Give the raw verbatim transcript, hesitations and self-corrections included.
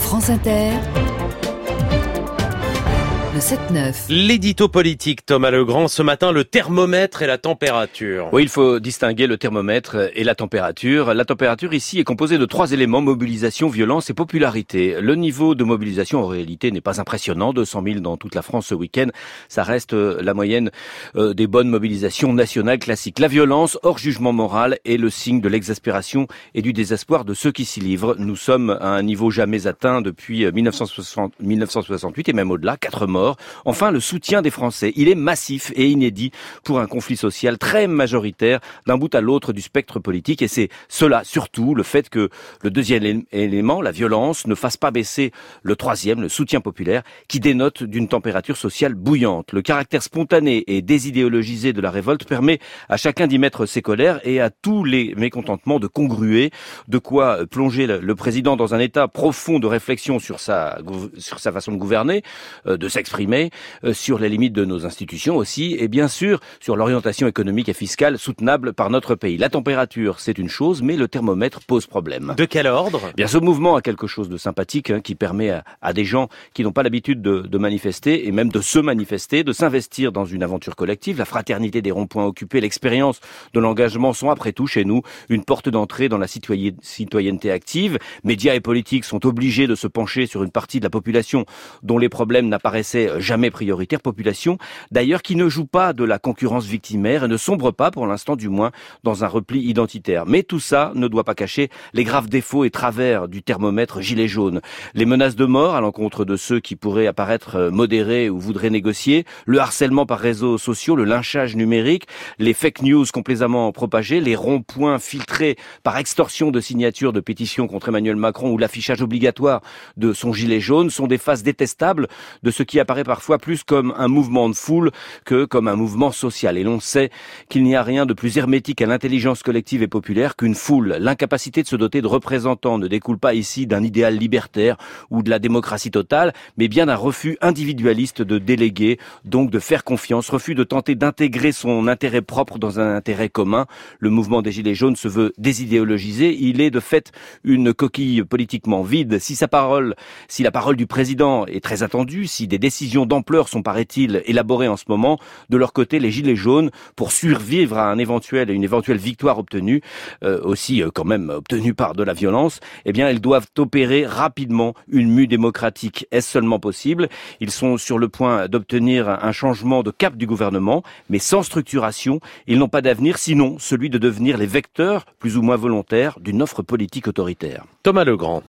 France Inter, le sept neuf. L'édito politique, Thomas Legrand. Ce matin, le thermomètre et la température. Oui, il faut distinguer le thermomètre et la température. La température ici est composée de trois éléments: mobilisation, violence et popularité. Le niveau de mobilisation en réalité n'est pas impressionnant. deux cent mille dans toute la France ce week-end. Ça reste la moyenne des bonnes mobilisations nationales classiques. La violence, hors jugement moral, est le signe de l'exaspération et du désespoir de ceux qui s'y livrent. Nous sommes à un niveau jamais atteint depuis mille neuf cent soixante, mille neuf cent soixante-huit et même au-delà. Quatre morts. Enfin, le soutien des Français, il est massif et inédit pour un conflit social très majoritaire d'un bout à l'autre du spectre politique. Et c'est cela, surtout, le fait que le deuxième élément, la violence, ne fasse pas baisser le troisième, le soutien populaire, qui dénote d'une température sociale bouillante. Le caractère spontané et désidéologisé de la révolte permet à chacun d'y mettre ses colères et à tous les mécontentements de congruer, de quoi plonger le président dans un état profond de réflexion sur sa, sur sa façon de gouverner, de s'exprimer, sur les limites de nos institutions aussi, et bien sûr sur l'orientation économique et fiscale soutenable par notre pays. La température, c'est une chose, mais le thermomètre pose problème. De quel ordre ? Bien, ce mouvement a quelque chose de sympathique, hein, qui permet à, à des gens qui n'ont pas l'habitude de, de manifester, et même de se manifester, de s'investir dans une aventure collective. La fraternité des ronds-points occupés, l'expérience de l'engagement sont après tout chez nous une porte d'entrée dans la citoyen, citoyenneté active. Médias et politiques sont obligés de se pencher sur une partie de la population dont les problèmes n'apparaissaient jamais prioritaire, population d'ailleurs qui ne joue pas de la concurrence victimaire et ne sombre pas, pour l'instant du moins, dans un repli identitaire. Mais tout ça ne doit pas cacher les graves défauts et travers du thermomètre gilet jaune. Les menaces de mort à l'encontre de ceux qui pourraient apparaître modérés ou voudraient négocier, le harcèlement par réseaux sociaux, le lynchage numérique, les fake news complaisamment propagées, les ronds-points filtrés par extorsion de signatures de pétitions contre Emmanuel Macron ou l'affichage obligatoire de son gilet jaune sont des faces détestables de ce qui apparaît parfois plus comme un mouvement de foule que comme un mouvement social. Et l'on sait qu'il n'y a rien de plus hermétique à l'intelligence collective et populaire qu'une foule. L'incapacité de se doter de représentants ne découle pas ici d'un idéal libertaire ou de la démocratie totale, mais bien d'un refus individualiste de déléguer, donc de faire confiance, refus de tenter d'intégrer son intérêt propre dans un intérêt commun. Le mouvement des Gilets jaunes se veut désidéologisé. Il est de fait une coquille politiquement vide. Si sa parole, si la parole du président est très attendue, si des décisions d'ampleur sont, paraît-il, élaborées en ce moment, de leur côté, les Gilets jaunes, pour survivre à un éventuel, une éventuelle victoire obtenue, euh, aussi euh, quand même obtenue par de la violence, eh bien, elles doivent opérer rapidement une mue démocratique. Est-ce seulement possible ? Ils sont sur le point d'obtenir un changement de cap du gouvernement, mais sans structuration, ils n'ont pas d'avenir, sinon celui de devenir les vecteurs, plus ou moins volontaires, d'une offre politique autoritaire. Thomas Legrand.